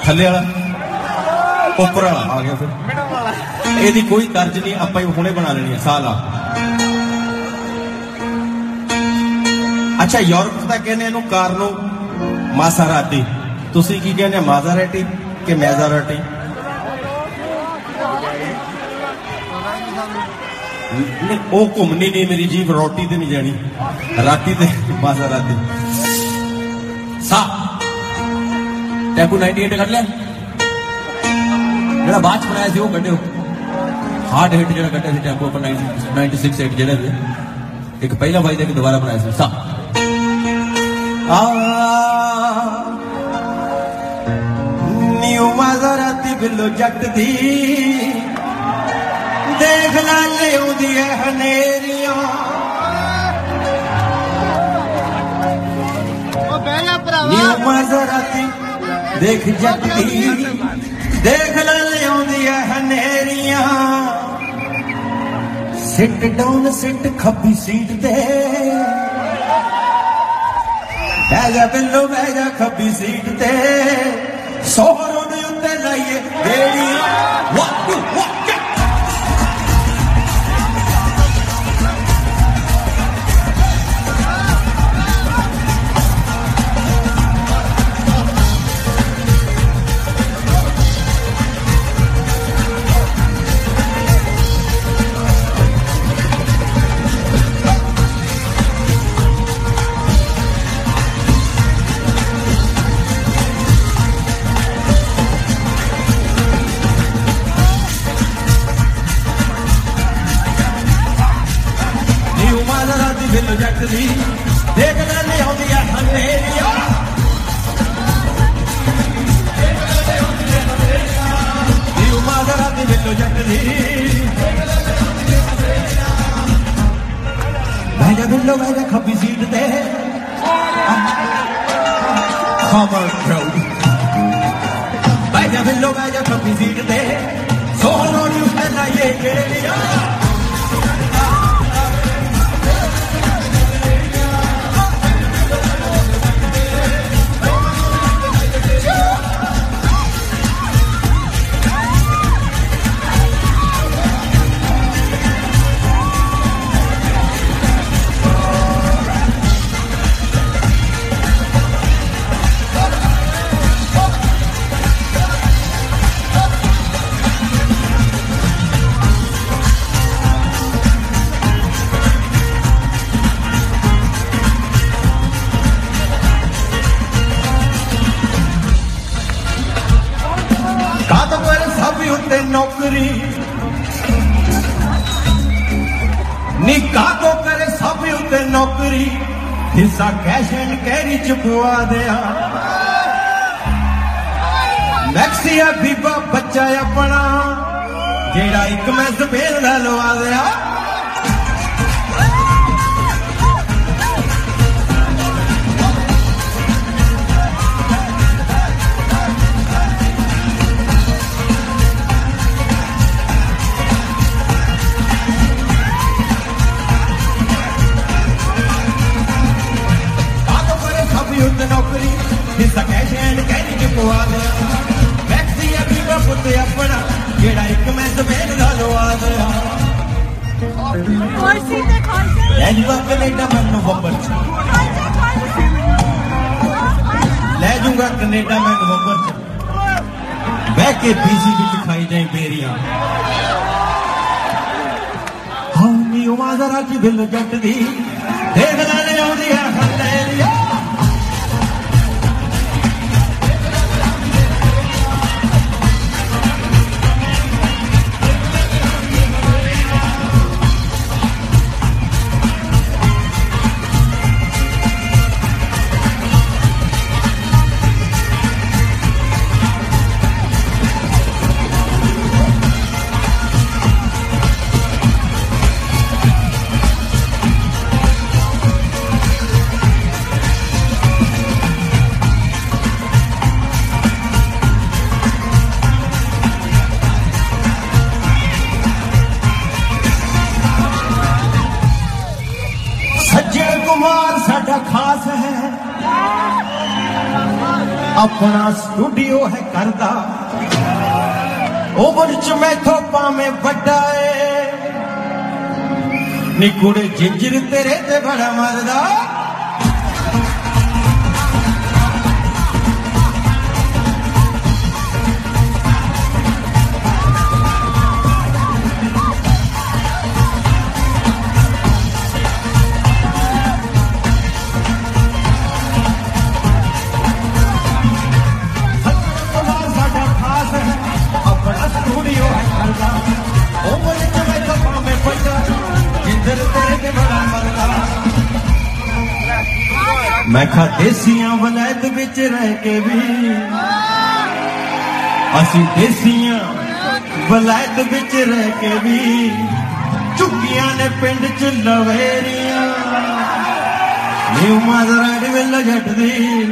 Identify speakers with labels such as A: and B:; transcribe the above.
A: थले वाला उपर वाला आ गया फिर ਇਹਦੀ कोई तर्ज नहीं ਆਪਾਂ ਹੁਣੇ बना लेनी है साल आ अच्छा यूरोप ਦਾ ਕਹਿੰਦੇ ਇਹਨੂੰ ਕਾਰਨੋ ਮਾਸਾਰਾਤੀ ਤੁਸੀਂ ਕੀ ਕਹਿੰਦੇ ਮਾਜ਼ਾਰਾਟੀ ਕਿ ਮੈਜ਼ਾਰਾਟੀ ਉਹ ਘੁੰਮਣੀ ਨਹੀਂ ਮੇਰੀ ਜੀਭ ਰੋਟੀ ਤੇ ਨਹੀਂ ਜਾਣੀ ਰਾਤੀ ਤੇ ਮਾਜ਼ਾਰਾਤੀ सा टैपू 98 ਕੱਢ ਲਿਆ ਜਿਹੜਾ ਬਾਅਦ ਚ ਬਣਾਇਆ ਸੀ ਉਹ ਕੱਢਿਓ ਹਾਰਡ ਹਿੱਟ ਜਿਹੜਾ ਕੱਢਿਆ ਸੀ ਟੈਂਪੋ ਆਪਾਂ 96 ਜਿਹੜਾ ਵੀ ਇੱਕ ਪਹਿਲਾ ਵਾਈ ਦਾ ਇੱਕ ਦੁਬਾਰਾ ਬਣਾਇਆ ਸੀ ਸਾ ਨਿਊ ਮਾਜ਼ਰਾਤੀ ਬਿੱਲੋ ਜੱਟ ਦੀ ਦੇਖ ਲੈ ਲਿਆਉਂਦੀ ਐ ਹਨੇਰੀਆਂ ਨਿਊ ਮਾਜ਼ਰਾਤੀ ਦੇਖ ਜੱਟ ਦੀ देख लिया हनेरिया सिट डाउन सिट खब्बी सीट दे बैजा बिल्लो बैजा खब्बी सीट दे सोहरों ने उत्ते लाइए बेड़ियां जट दी देख ले लियाउंदी है हनेरिया न्यू माज़राती बिल्लो जट दी बैजा बिल्लो बैजा खब्बी सीट ते खबर क्राउड बैजा बिल्लो बैजा खब्बी सीट ते सोहरों ने उसने लाइए गेड़ियां नौकरी निकाह तो करे सब उत्ते नौकरी हिस्सा कैश एंड कैरी चुकवा दिया मैक्सिया बीबा बच्चा अपना जेड़ा एक मैं सफेद दा लवा दिया नौकरी हिस्सा कैश एंड कैरी चुकवा दिया मैक्सिया बीबा पुत अपना जेड़ा एक मैं सफेद दा लवा दिया ले जूंगा कनेडा मैं नवंबर ले जूंगा कनेडा मैं नवंबर बह के बीसी भी खाई जाए बेरियां हाँ न्यू माज़राती बिल्लो जट दी देख ले लियाउंदी है हनेरिया खास है अपना स्टूडियो है करदा ओवर च मैथों पावे वड्डा है नी कुड़े जिंजर तेरे ते बड़ा मरदा मैं खा देसियां वलैत विच रह के भी असी देसियां वलैत विच रह के भी चुकियां ने पिंड च लवेरियां न्यू माजरा वेला जट दी